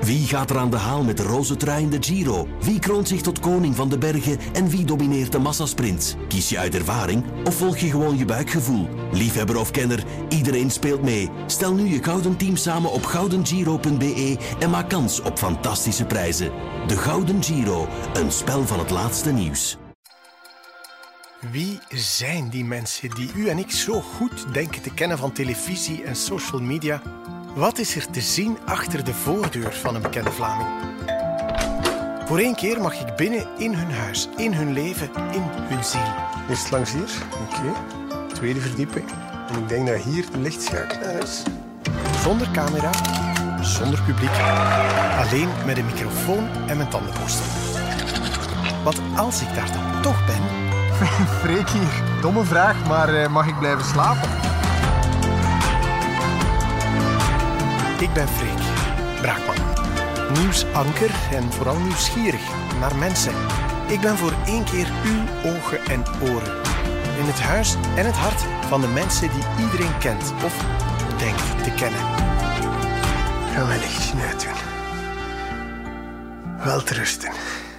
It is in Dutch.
Wie gaat er aan de haal met de roze trui in de Giro? Wie kroont zich tot koning van de bergen en wie domineert de massasprints? Kies je uit ervaring of volg je gewoon je buikgevoel? Liefhebber of kenner, iedereen speelt mee. Stel nu je Gouden Team samen op goudengiro.be en maak kans op fantastische prijzen. De Gouden Giro, een spel van het laatste nieuws. Wie zijn die mensen die u en ik zo goed denken te kennen van televisie en social media? Wat is er te zien achter de voordeur van een bekende Vlaming? Voor 1 keer mag ik binnen in hun huis, in hun leven, in hun ziel. Eerst langs hier, oké. Tweede verdieping. En ik denk dat hier de lichtschakelaar is. Zonder camera, zonder publiek, alleen met een microfoon en mijn tandenborstel. Want als ik daar dan toch ben... Freek hier. Domme vraag, maar mag ik blijven slapen? Ik ben Freek Braakman. Nieuwsanker en vooral nieuwsgierig naar mensen. Ik ben voor 1 keer uw ogen en oren. In het huis en het hart van de mensen die iedereen kent of denkt te kennen. Ga mijn lichtje uitdoen. Wel te rusten.